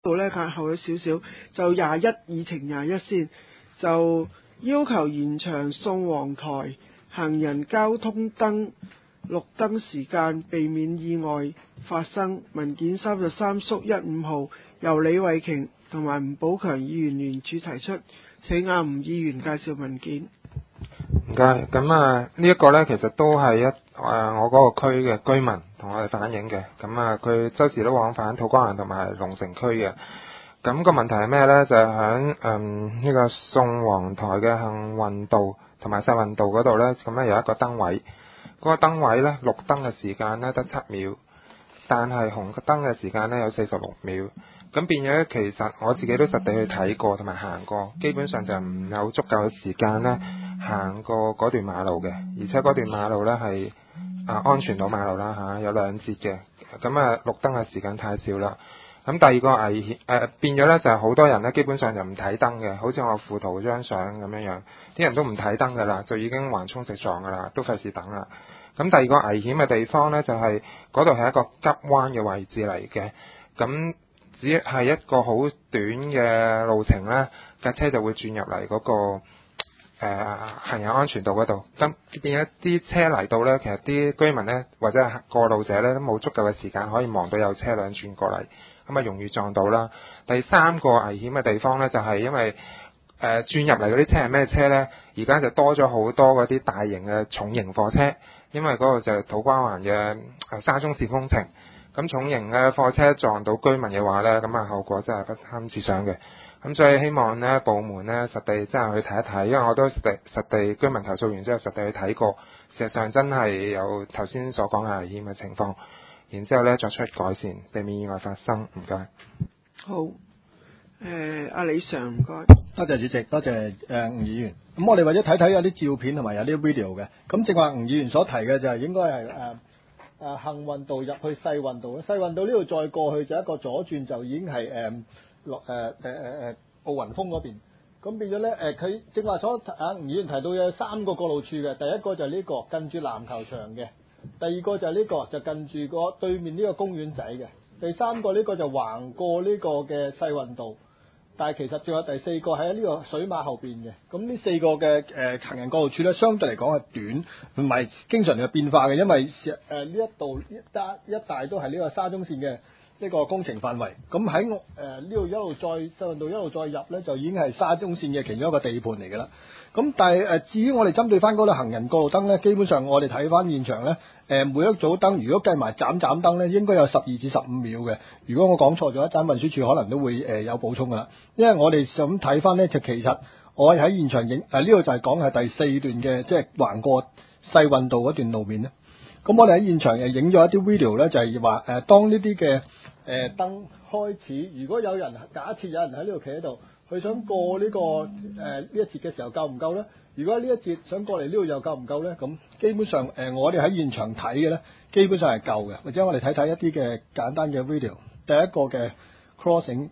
度咧押後咗少少，就21議程21先，就要求延長宋皇臺行人交通燈綠燈時間，避免意外發生。文件33縮15號由李慧瓊同埋吳寶強議員聯署提出，請阿吳議員介紹文件。 唔該，咁呢一個呢，其實都係我嗰個區嘅居民同我哋反映嘅，咁佢周時都往返土瓜灣同埋龍城區嘅。咁個問題係咩呢？就係喺呢個宋皇臺嘅幸運道同埋世運道嗰度呢，咁有一個燈位，嗰個燈位呢，綠燈嘅時間呢得7秒，但係紅燈嘅時間呢有46秒。咁變咗，其實我自己都實地去睇過同埋行過，基本上就唔有足夠嘅時間呢行過嗰段馬路嘅，而且嗰段馬路呢係安全島馬路啦有兩節嘅，咁綠燈嘅時間太少啦。咁第二個危險變咗呢，就係好多人呢基本上就唔睇燈嘅，好似我附圖張相咁樣，啲人都唔睇燈噶啦，就已經橫衝直撞噶啦，都費事等啦。咁第二個危險嘅地方呢，就係嗰度係一個急彎嘅位置嚟嘅，咁只係一個好短嘅路程呢，架車就會轉入嚟嗰個行人安全道嗰度。咁變咗啲車嚟到呢，其實啲居民呢，或者係過路者呢，都冇足夠嘅時間可以望到有車輛轉過嚟，咁容易撞到啦。第三個危險嘅地方呢，就係因為轉入嚟嗰啲車係咩車呢？而家就多咗好多嗰啲大型嘅重型貨車，因為嗰度就係土瓜灣嘅沙中線工程。咁重型嘅貨車撞到居民嘅話呢，咁後果真係不堪設想嘅。咁所以希望呢部門呢實地真係去睇一睇，因為我都實地居民投訴完之後實地去睇過，事實上真係有頭先所講嘅危險嘅情況，然之後呢作出改善，避免意外發生。唔該。 好，阿李常唔該。 多謝主席，多謝吳議員。咁我哋或者睇睇有啲照片同埋有啲 video 嘅。咁正話吳議員所提嘅就係應該係幸運道入去世運道，世運道呢度再過去就一個左轉就已經係落奧雲峰嗰邊。咁變咗咧佢正話所吳議員提到有3個過路處嘅，第一個就係呢個近住籃球場嘅，第二個就係呢個就近住個對面呢個公園仔嘅，第三個呢個就橫過呢個嘅世運道。但係其實仲有第4個喺呢個水馬後邊嘅，咁呢4個嘅行人過路處咧，相對嚟講係短，唔係經常有變化嘅，因為呢一度一帶都係呢個沙中線嘅呢個工程範圍。咁喺呢度一路再世運道一路再入咧，就已經係沙中線嘅其中一個地盤嚟㗎啦。咁但係至於我哋針對翻嗰度行人過路燈咧，基本上我哋睇翻現場咧，每一組燈如果計埋盞燈咧，應該有12至15秒嘅。如果我講錯咗，一陣運輸署可能都會有補充㗎啦。因為我哋咁睇翻咧，就其實我喺現場影呢度就係講係第4段嘅，即係橫過世運道嗰段路面咧。咁我哋喺現場影咗一啲 video 咧，就係話當呢啲嘅燈開始，如果有人假設有人喺呢度企喺度，佢想過呢呢一節嘅時候夠唔夠咧？如果呢一節想過嚟呢度又夠唔夠咧？咁基本上我哋喺現場睇嘅咧，基本上係夠嘅。或者我哋睇睇一啲嘅簡單嘅 video。第一個嘅 crossing，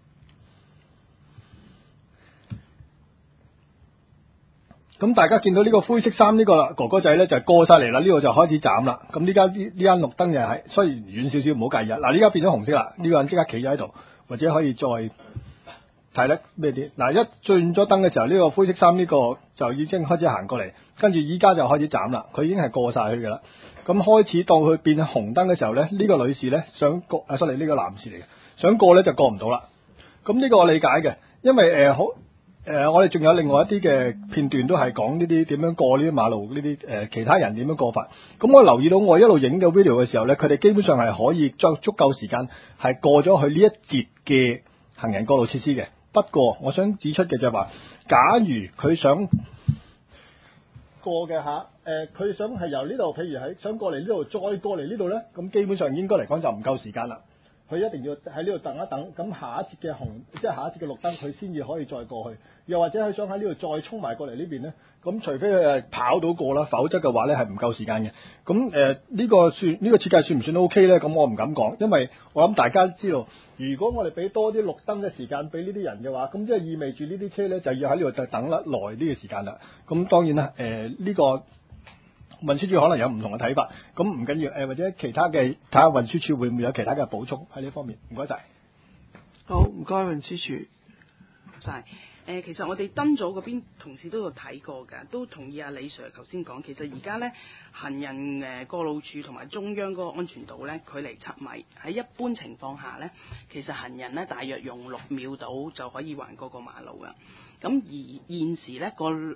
咁大家見到呢個灰色衫呢個哥哥仔咧就係過晒嚟啦，呢度就開始斬啦。咁呢間綠燈就係雖然遠少少，唔好介意啊。嗱，呢家變咗紅色啦，呢個人即刻企咗喺度，或者可以再睇得咩啲？嗱，一轉咗燈嘅時候，呢個灰色衫呢個就已經開始行過嚟，跟住依家就開始斬啦。佢已經係過晒去㗎啦。咁開始到佢變紅燈嘅時候咧，呢個女士咧想過，sorry，呢個男士嚟嘅，想過咧就過唔到啦。咁呢個我理解嘅，因為我哋仲有另外一啲嘅片段都係講呢啲點樣過呢啲馬路，呢啲其他人點樣過法。咁我留意到我一路影嘅 video 嘅時候咧，佢哋基本上係可以將足夠時間係過咗去呢一節嘅行人過路設施嘅。不過我想指出嘅就係話，假如佢想過嘅下，佢想係由呢度，譬如想過嚟呢度，再過嚟呢度咧，咁基本上應該嚟講就唔夠時間啦。佢一定要喺呢度等一等，咁下一節嘅即係下一節嘅綠燈，佢先至可以再過去。又或者佢想喺呢度再衝埋過嚟呢邊咧，咁除非佢係跑到過啦，否則嘅話咧係唔夠時間嘅。咁呢個設計算唔算 OK 咧？咁我唔敢講，因為我諗大家都知道，如果我哋俾多啲綠燈嘅時間俾呢啲人嘅話，咁即係意味住呢啲車咧就要喺呢度等得耐啲嘅時間啦。咁當然啦，呢個運輸署可能有唔同嘅睇法，咁唔緊要，或者其他嘅睇下運輸署會唔會有其他嘅補充喺呢方面。唔該晒。 好，唔該，運輸署。 晒。其實我哋燈組嗰邊同事都有睇過㗎，都同意阿李 Sir 頭先講。其實而家呢，行人過路處同埋中央嗰個安全島呢，距離7米。喺一般情況下呢，其實行人呢大約用6秒到就可以橫過個馬路㗎。咁而現時呢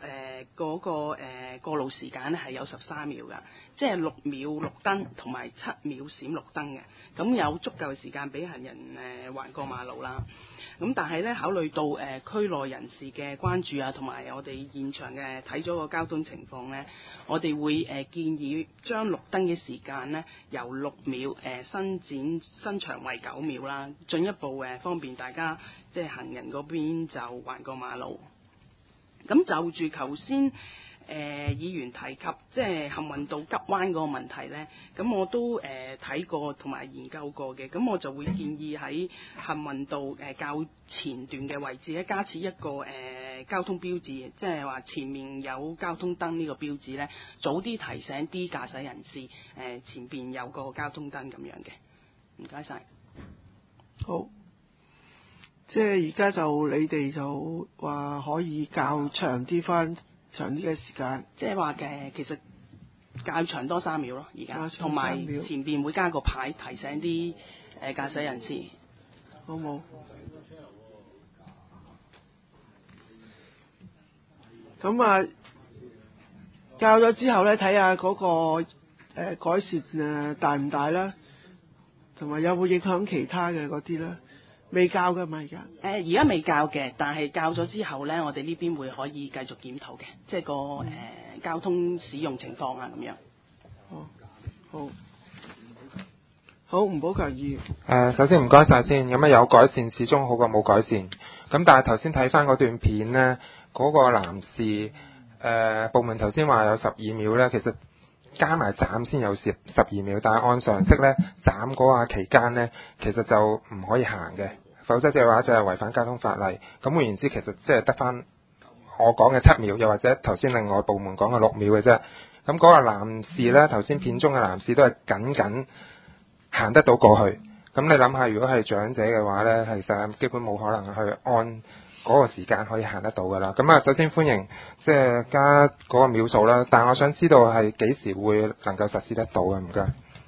過路時間呢係有13秒㗎，即係6秒綠燈同埋7秒閃綠燈嘅，咁有足夠時間俾行人橫過馬路啦。咁但係呢，考慮到區內人士嘅關注啊，同埋我哋現場嘅睇咗個交通情況呢，我哋會建議將綠燈嘅時間呢由6秒伸長為9秒啦，進一步方便大家即係行人嗰邊就橫過馬路。咁就住頭先議員提及即係幸運道急彎嗰個問題呢，咁我都睇過同埋研究過嘅，咁我就會建議喺幸運道較前段嘅位置咧加設一個交通標誌，即係話前面有交通燈呢個標誌呢，早啲提醒啲駕駛人士前邊有個交通燈咁樣嘅。唔該晒。 好。即係而家就你哋就話可以較長啲嘅時間， 即係話其實較長多3秒咯，而家同埋前邊會加個牌提醒啲駕駛人士， 好冇？咁啊，較咗之後呢，睇下嗰個改善大唔大啦，同埋有冇影響其他嘅嗰啲啦。未教嘅嘛而家？ 而家未教嘅，但係教咗之後呢，我哋呢邊會可以繼續檢討嘅，即係個交通使用情況啊咁樣。 好，吳寶強議員。 首先唔該晒先，咁有改善始終好過冇改善。咁但係頭先睇翻嗰段片呢，嗰個男士部門頭先話有12秒呢，其實加埋斬先有12秒，但係按常識呢，斬嗰下期間呢，其實就唔可以行嘅，否則嘅話就係違反交通法例。咁換言之，其實即係得翻我講嘅7秒，又或者頭先另外部門講嘅6秒嘅啫。咁嗰個男士呢，頭先片中嘅男士都係僅行得到過去。咁你諗下，如果係長者嘅話呢，其實基本冇可能去按嗰個時間可以行得到噶啦。咁啊，首先歡迎即係加嗰個秒數啦，但我想知道係幾時會能夠實施得到嘅？唔該。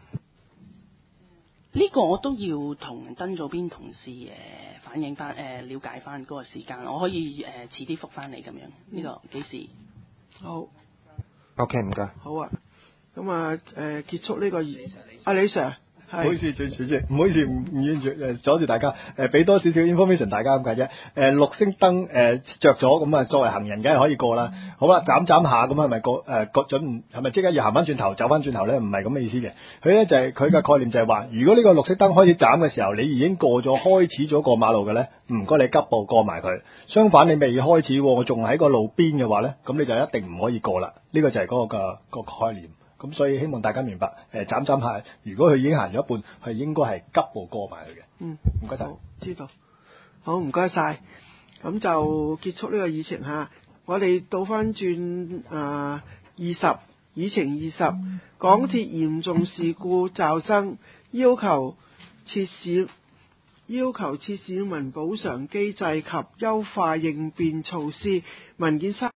呢個我都要同燈組邊同事反映翻了解翻嗰個時間，我可以遲啲覆翻你咁樣。呢個幾時？ 好。 OK， 唔該。 好啊。咁啊結束呢個阿李 Sir。 唔好意思，主席，唔好意思，唔完全阻住大家，俾多少少 information 大家咁解啫。綠色燈着咗，咁啊作為行人梗係可以過啦。好啦，斬下，咁係咪係咪即刻要行翻轉頭，走翻轉頭咧？唔係咁嘅意思嘅。佢咧就係佢嘅概念就係話，如果呢個綠色燈開始斬嘅時候，你已經過咗開始咗過馬路嘅咧，唔該你急步過埋佢。相反，你未開始，我仲喺個路邊嘅話咧，咁你就一定唔可以過啦。呢個就係嗰個概念。咁所以希望大家明白，斬下，如果佢已經行咗一半，係應該係急步過埋佢嘅。唔該晒。 知道。好，唔該晒。咁就結束呢個議程嚇。我哋倒翻轉20議程20，港鐵嚴重事故驟增，要求設市民補償機制及優化應變措施。文件3。